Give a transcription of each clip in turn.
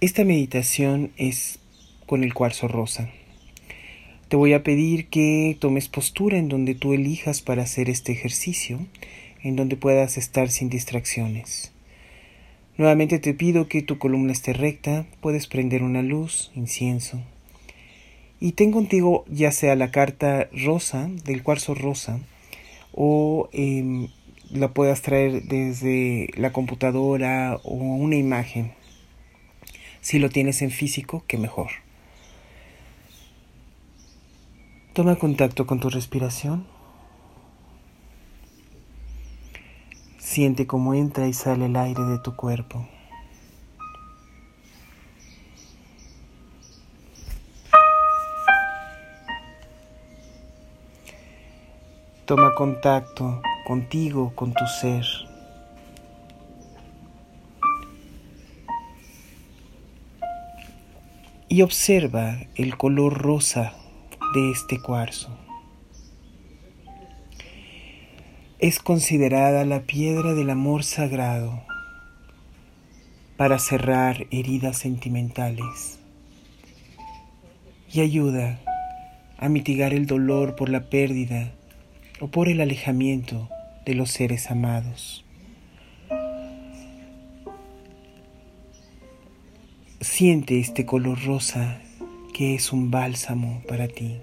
Esta meditación es con el cuarzo rosa. Te voy a pedir que tomes postura en donde tú elijas para hacer este ejercicio, en donde puedas estar sin distracciones. Nuevamente te pido que tu columna esté recta, puedes prender una luz, incienso. Y ten contigo ya sea la carta rosa, del cuarzo rosa, o la puedas traer desde la computadora o una imagen. Si lo tienes en físico, qué mejor. Toma contacto con tu respiración. Siente cómo entra y sale el aire de tu cuerpo. Toma contacto contigo, con tu ser. Y observa el color rosa de este cuarzo. Es considerada la piedra del amor sagrado para cerrar heridas sentimentales y ayuda a mitigar el dolor por la pérdida o por el alejamiento de los seres amados. Siente este color rosa que es un bálsamo para ti.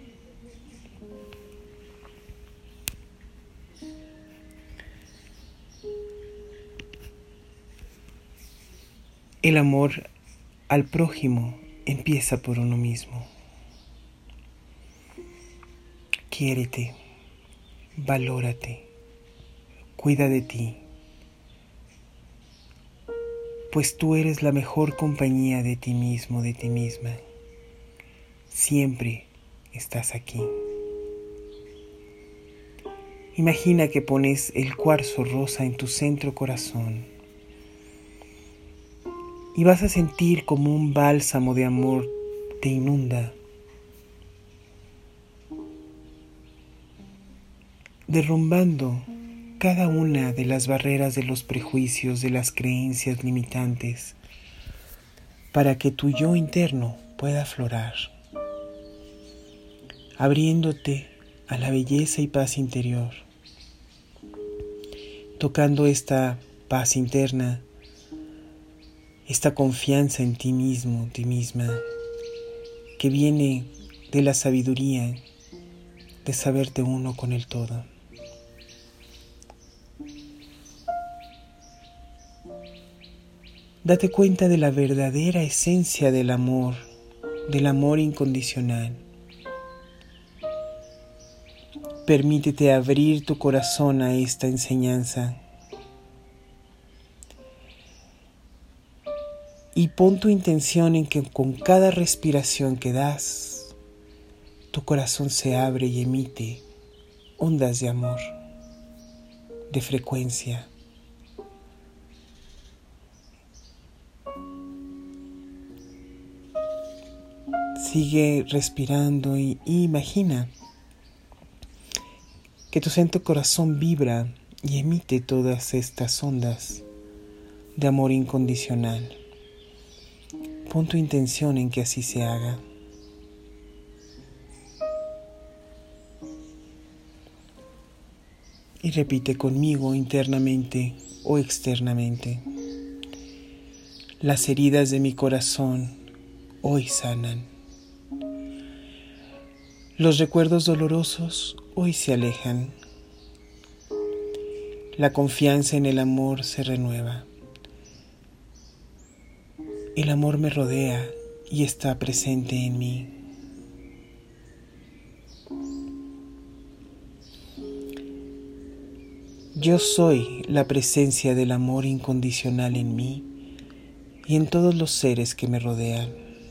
El amor al prójimo empieza por uno mismo. Quiérete, valórate, cuida de ti, pues tú eres la mejor compañía de ti mismo, de ti misma. Siempre estás aquí. Imagina que pones el cuarzo rosa en tu centro corazón y vas a sentir como un bálsamo de amor te inunda, derrumbando cada una de las barreras de los prejuicios, de las creencias limitantes, para que tu yo interno pueda aflorar, abriéndote a la belleza y paz interior, tocando esta paz interna, esta confianza en ti mismo, ti misma, que viene de la sabiduría de saberte uno con el todo. Date cuenta de la verdadera esencia del amor incondicional. Permítete abrir tu corazón a esta enseñanza y pon tu intención en que con cada respiración que das, tu corazón se abre y emite ondas de amor, de frecuencia. Sigue respirando y imagina que tu centro corazón vibra y emite todas estas ondas de amor incondicional. Pon tu intención en que así se haga. Y repite conmigo internamente o externamente. Las heridas de mi corazón hoy sanan. Los recuerdos dolorosos hoy se alejan. La confianza en el amor se renueva. El amor me rodea y está presente en mí. Yo soy la presencia del amor incondicional en mí y en todos los seres que me rodean.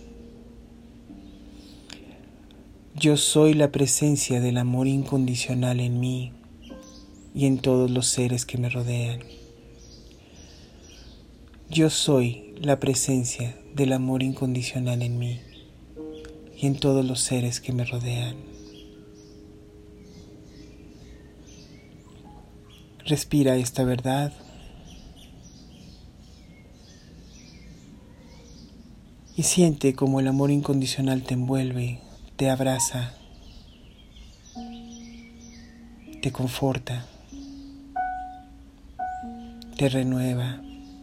Yo soy la presencia del amor incondicional en mí y en todos los seres que me rodean. Yo soy la presencia del amor incondicional en mí y en todos los seres que me rodean. Respira esta verdad Y siente como el amor incondicional te envuelve, te abraza, te conforta, te renueva.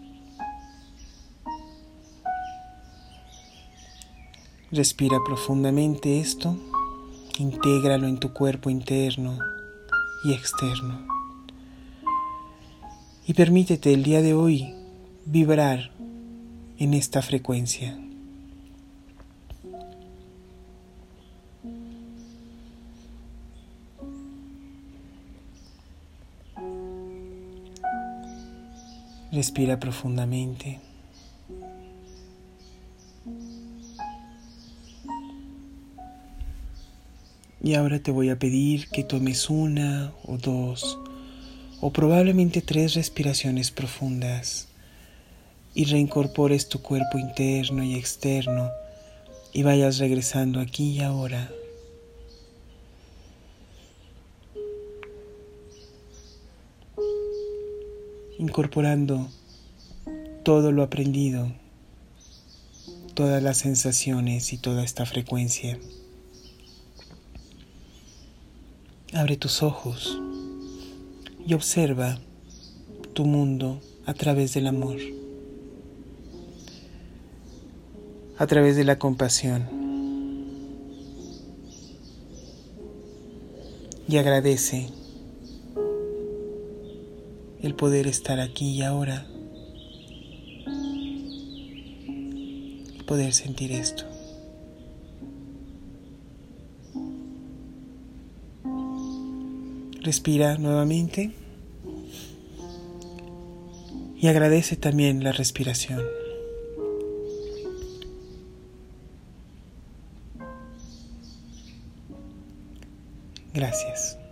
Respira profundamente esto, intégralo en tu cuerpo interno y externo. Y permítete el día de hoy vibrar en esta frecuencia. Respira profundamente. Y ahora te voy a pedir que tomes 1 o 2 o probablemente 3 respiraciones profundas y reincorpores tu cuerpo interno y externo y vayas regresando aquí y ahora. Incorporando todo lo aprendido, todas las sensaciones y toda esta frecuencia. Abre tus ojos y observa tu mundo a través del amor, a través de la compasión. Y agradece el poder estar aquí y ahora y poder sentir esto. Respira nuevamente y agradece también la respiración. Gracias.